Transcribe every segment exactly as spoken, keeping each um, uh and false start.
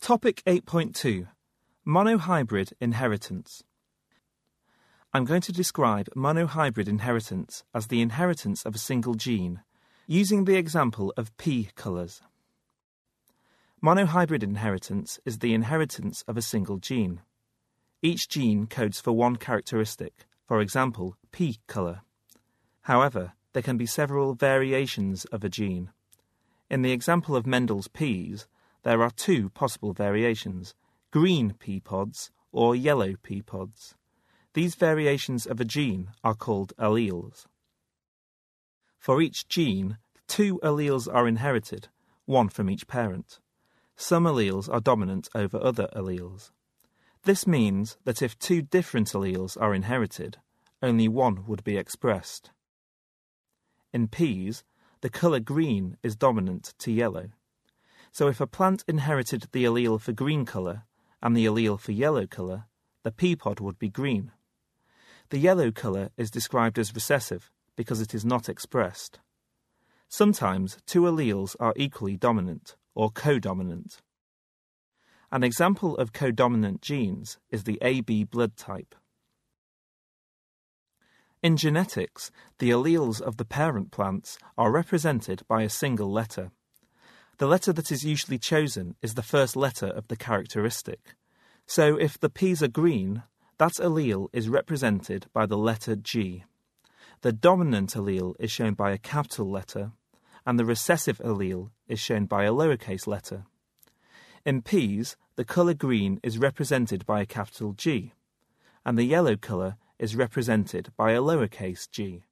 Topic eight point two. Monohybrid inheritance. I'm going to describe monohybrid inheritance as the inheritance of a single gene, using the example of pea colours. Monohybrid inheritance is the inheritance of a single gene. Each gene codes for one characteristic, for example, pea colour. However, there can be several variations of a gene. In the example of Mendel's peas, there are two possible variations, green pea pods or yellow pea pods. These variations of a gene are called alleles. For each gene, two alleles are inherited, one from each parent. Some alleles are dominant over other alleles. This means that if two different alleles are inherited, only one would be expressed. In peas, the colour green is dominant to yellow. So if a plant inherited the allele for green colour and the allele for yellow colour, the pea pod would be green. The yellow colour is described as recessive because it is not expressed. Sometimes two alleles are equally dominant or codominant. An example of codominant genes is the A B blood type. In genetics, the alleles of the parent plants are represented by a single letter. The letter that is usually chosen is the first letter of the characteristic. So if the peas are green, that allele is represented by the letter G. The dominant allele is shown by a capital letter, and the recessive allele is shown by a lowercase letter. In peas, the colour green is represented by a capital G, and the yellow colour is represented by a lowercase g.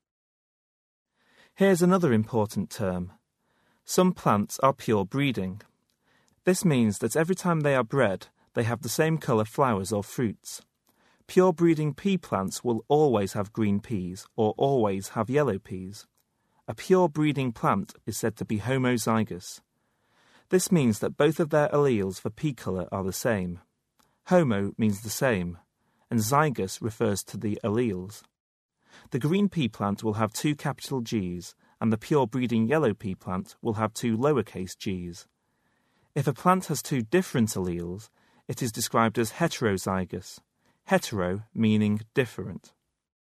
Here's another important term. Some plants are pure breeding. This means that every time they are bred, they have the same colour flowers or fruits. Pure breeding pea plants will always have green peas or always have yellow peas. A pure breeding plant is said to be homozygous. This means that both of their alleles for pea colour are the same. Homo means the same, and zygous refers to the alleles. The green pea plant will have two capital G's, and the pure breeding yellow pea plant will have two lowercase g's. If a plant has two different alleles, it is described as heterozygous, hetero meaning different.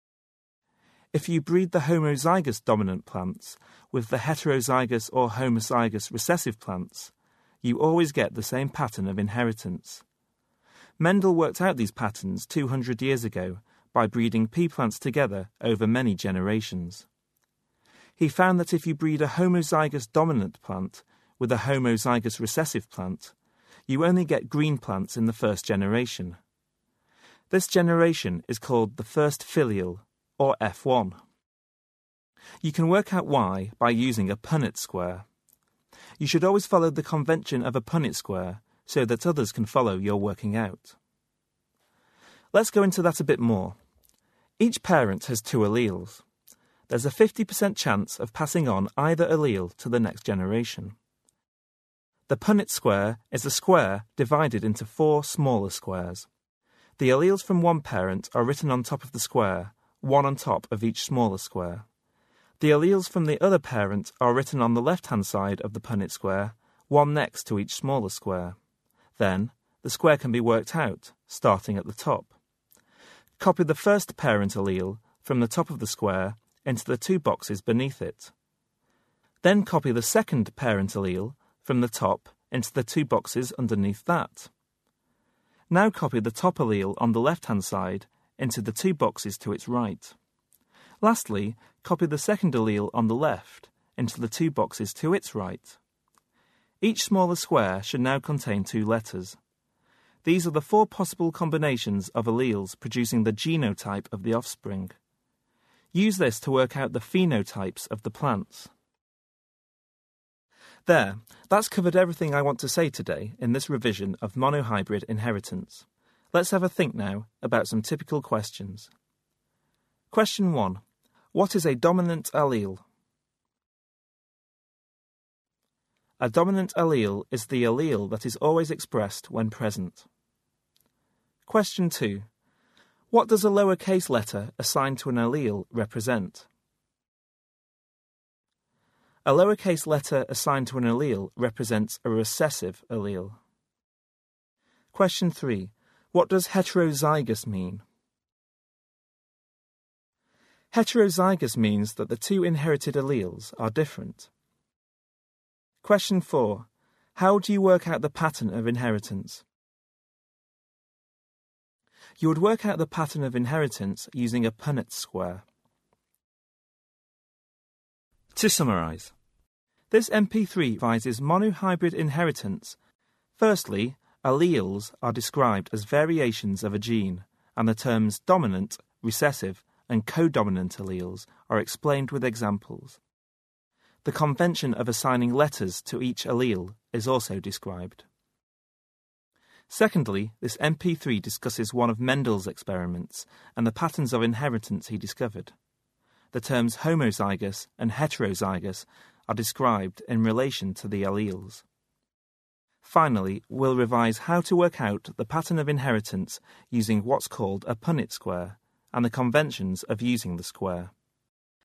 If you breed the homozygous dominant plants with the heterozygous or homozygous recessive plants, you always get the same pattern of inheritance. Mendel worked out these patterns two hundred years ago by breeding pea plants together over many generations. He found that if you breed a homozygous dominant plant with a homozygous recessive plant, you only get green plants in the first generation. This generation is called the first filial, or F one. You can work out why by using a Punnett square. You should always follow the convention of a Punnett square so that others can follow your working out. Let's go into that a bit more. Each parent has two alleles. There's a fifty percent chance of passing on either allele to the next generation. The Punnett square is a square divided into four smaller squares. The alleles from one parent are written on top of the square, one on top of each smaller square. The alleles from the other parent are written on the left-hand side of the Punnett square, one next to each smaller square. Then, the square can be worked out, starting at the top. Copy the first parent allele from the top of the square into the two boxes beneath it. Then copy the second parent allele from the top into the two boxes underneath that. Now copy the top allele on the left-hand side into the two boxes to its right. Lastly, copy the second allele on the left into the two boxes to its right. Each smaller square should now contain two letters. These are the four possible combinations of alleles producing the genotype of the offspring. Use this to work out the phenotypes of the plants. There, that's covered everything I want to say today in this revision of monohybrid inheritance. Let's have a think now about some typical questions. Question one. What is a dominant allele? A dominant allele is the allele that is always expressed when present. Question two. What does a lowercase letter assigned to an allele represent? A lowercase letter assigned to an allele represents a recessive allele. Question three. What does heterozygous mean? Heterozygous means that the two inherited alleles are different. Question four. How do you work out the pattern of inheritance? You would work out the pattern of inheritance using a Punnett square. To summarise, this M P three advises monohybrid inheritance. Firstly, alleles are described as variations of a gene, and the terms dominant, recessive, and codominant alleles are explained with examples. The convention of assigning letters to each allele is also described. Secondly, this M P three discusses one of Mendel's experiments and the patterns of inheritance he discovered. The terms homozygous and heterozygous are described in relation to the alleles. Finally, we'll revise how to work out the pattern of inheritance using what's called a Punnett square and the conventions of using the square.